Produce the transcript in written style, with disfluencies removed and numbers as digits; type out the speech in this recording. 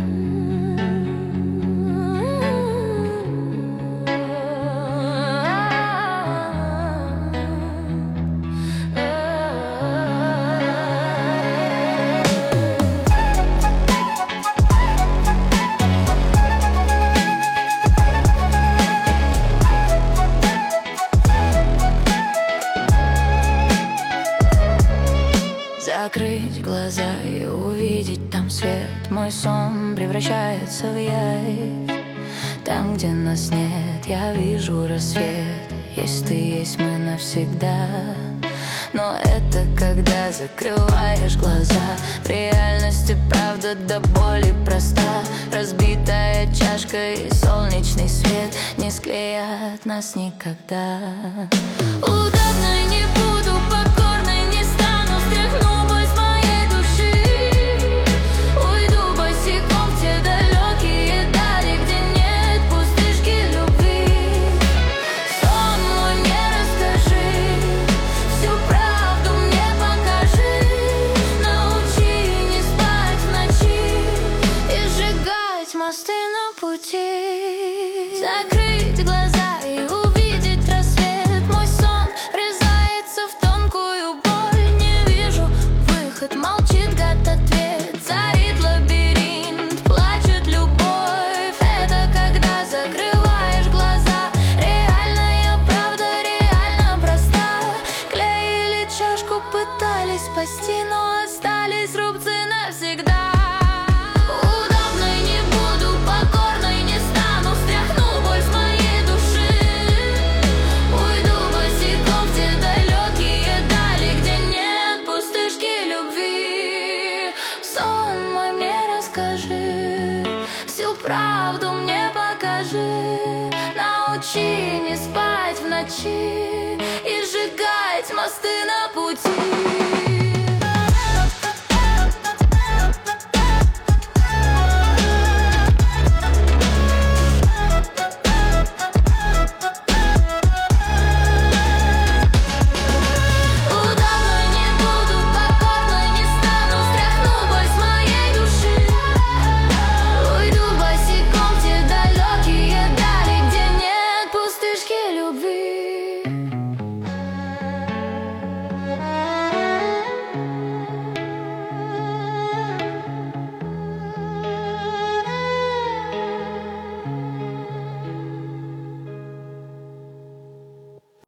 Закрыть глаза и увидеть там свет. Мой сон превращается в явь. Там, где нас нет, я вижу рассвет. Есть ты, есть мы навсегда. Но это когда закрываешь глаза. В реальности правда до боли проста. Разбитая чашка и солнечный свет не склеят нас никогда. Удобной не буду, покорной не стану. Стряхну боль с моей души. Уйду босиком в те далекие дали, где нет пустышки любви. Сон мой мне расскажи, всю правду мне покажи. Научи не спать в ночи и сжигать мосты на пути. Закрыть глаза и увидеть рассвет. Мой сон врезается в тонкую боль. Не вижу выход, молчит гад-ответ. Царит лабиринт, плачет любовь. Это когда закрываешь глаза. Реальная правда реально проста. Клеили чашку, пытались спасти, но остались рубцы навсегда. Удобной не буду, покорной не стану. Стряхну боль с моей души. Уйду босиком в те далекие дали, где нет пустышки любви. Сон мой мне расскажи, всю правду мне покажи. Научи не спать в ночи и сжигать мосты на пути.